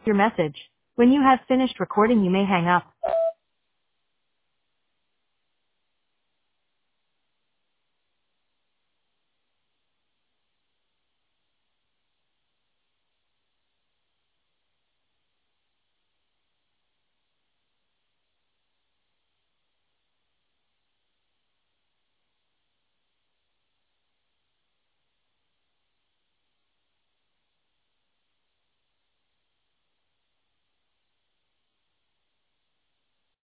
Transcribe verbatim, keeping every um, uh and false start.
your message. When you have finished recording, you may hang up.